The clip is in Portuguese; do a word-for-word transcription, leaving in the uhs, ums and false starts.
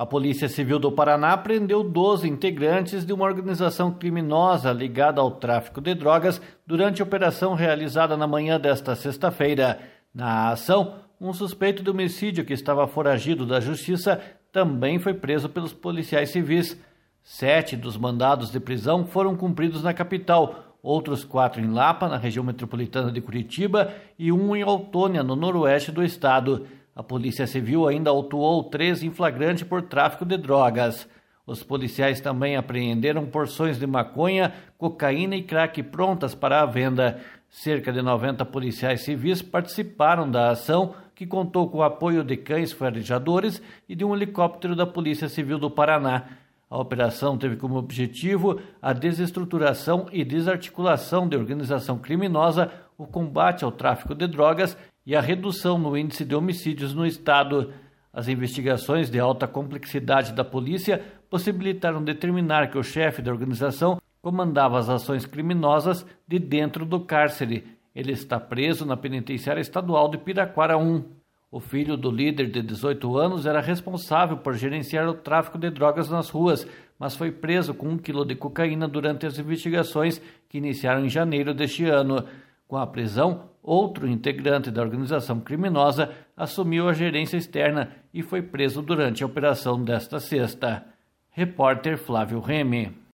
A Polícia Civil do Paraná prendeu doze integrantes de uma organização criminosa ligada ao tráfico de drogas durante a operação realizada na manhã desta sexta-feira. Na ação, um suspeito de homicídio que estava foragido da justiça também foi preso pelos policiais civis. Sete dos mandados de prisão foram cumpridos na capital, outros quatro em Lapa, na região metropolitana de Curitiba, e um em Autônia, no noroeste do estado. A Polícia Civil ainda autuou três em flagrante por tráfico de drogas. Os policiais também apreenderam porções de maconha, cocaína e crack prontas para a venda. Cerca de noventa policiais civis participaram da ação, que contou com o apoio de cães farejadores e de um helicóptero da Polícia Civil do Paraná. A operação teve como objetivo a desestruturação e desarticulação de organização criminosa, o combate ao tráfico de drogas e a redução no índice de homicídios no estado. As investigações de alta complexidade da polícia possibilitaram determinar que o chefe da organização comandava as ações criminosas de dentro do cárcere. Ele está preso na penitenciária estadual de Piraquara um. O filho do líder de dezoito anos era responsável por gerenciar o tráfico de drogas nas ruas, mas foi preso com um quilo de cocaína durante as investigações que iniciaram em janeiro deste ano. Com a prisão, outro integrante da organização criminosa assumiu a gerência externa e foi preso durante a operação desta sexta. Repórter Flávio Remy.